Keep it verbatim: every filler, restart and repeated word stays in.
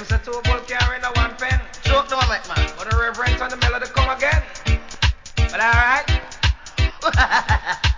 Them say two bull carrying a one pen. Joke the mic, man. But the reverence and the melody come again. Well, alright.